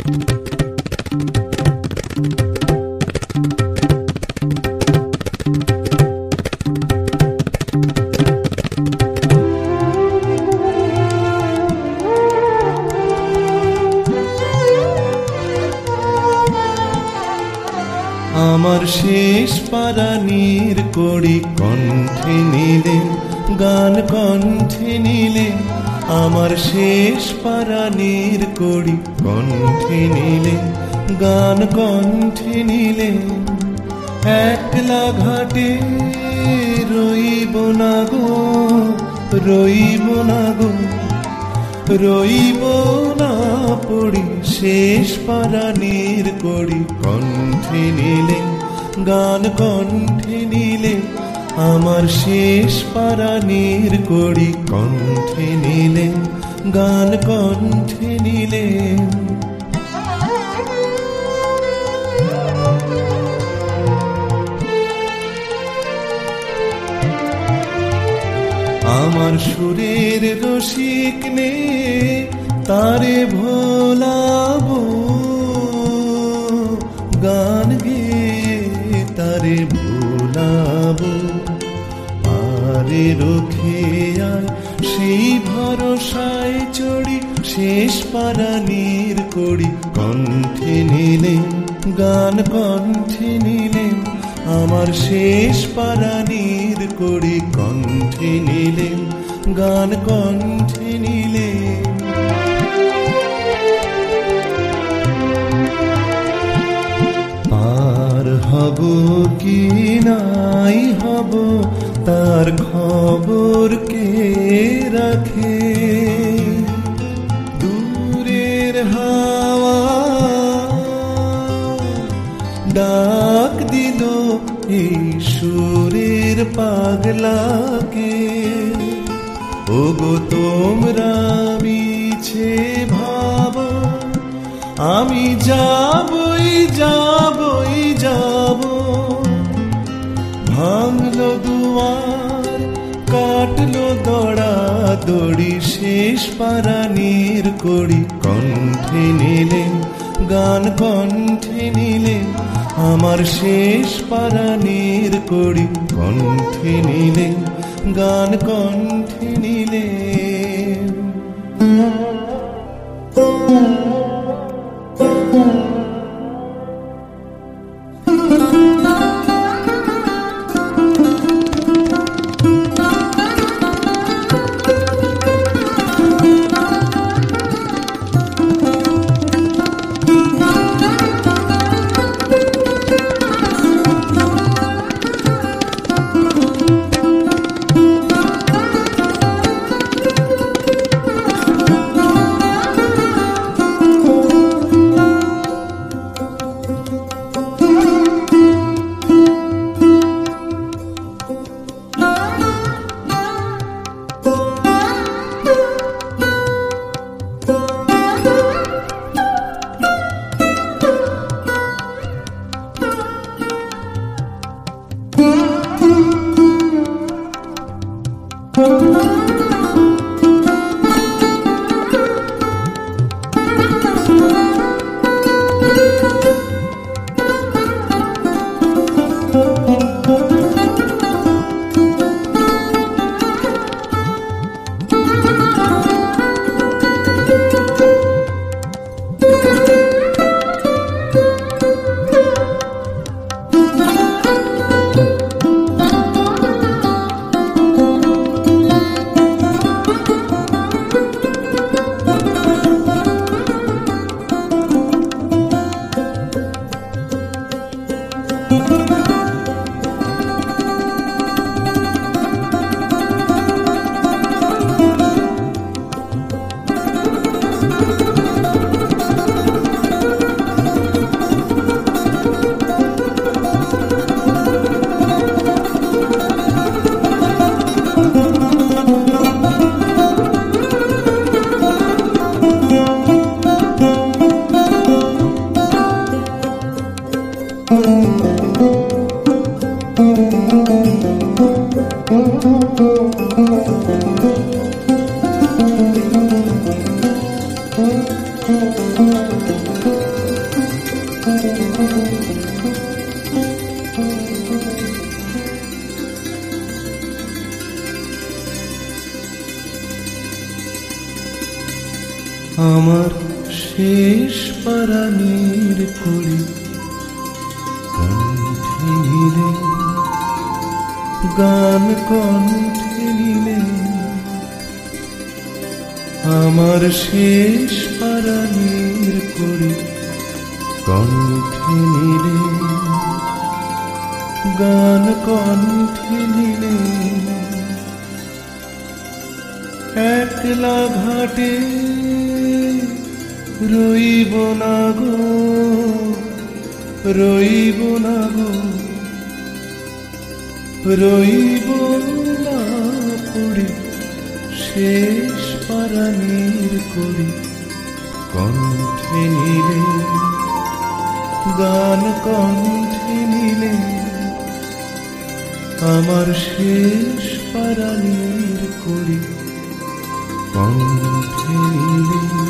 আমার শেষ পারানির কড়ি কণ্ঠে নিলেন, গান কণ্ঠে নিলেন। আমার শেষ পারানির কড়ি কণ্ঠে নিলেন, গান কণ্ঠে নিলেন। একলা ঘাটে রইব না গো, রইব না গো, রইব না পড়ি। শেষ পারানির কড়ি কণ্ঠে নিলেন, গান কণ্ঠে নিলেন। আমার শেষ পারানির কড়ি কণ্ঠে নিলেন, গান কণ্ঠে নিলেন। আমার সুরের রসিক নে তারে ভোলাবো, গান গেয়ে তারে ভোলাবো। পারে রুখে আয় সেই ভরসায় চড়ি, শেষ পারানির কড়ি কণ্ঠে নিলেন, গান কণ্ঠে নিলেন। আমার শেষ পারানির কড়ি কণ্ঠে নিলেন, গান কণ্ঠে নিলেন। পার হব কি নাই হব তার খবর কে রাখে। দূরের হাওয়া ডাক দিল এই সুরের পাগলাকে। ওগো তোমরা মিছে ভাবো, আমি যাবই যাবই যাব। ভাঙলো দুয়ার, কাটলো দড়া দড়ি, শেষ পারানির কড়ি কণ্ঠে নিলেন, গান কণ্ঠে নিলেন। আমার শেষ পারানির কড়ি কণ্ঠে নিলেন, গান কণ্ঠে নিলেন। আমার শেষ পরাণের কড়ি কণ্ঠে নিলে, গান কণ্ঠে নিলে, আমার শেষ পরাণের কড়ি কণ্ঠে নিলে, গান কণ্ঠে নিলে, একলা ঘাটে রইব না গো, রইব না গো, রইব না পড়ে শেষ পরাণের কড়ি কণ্ঠে নিলে, গান কণ্ঠে নিলে, আমার শেষ পরাণের কড়ি কণ্ঠে নিলে।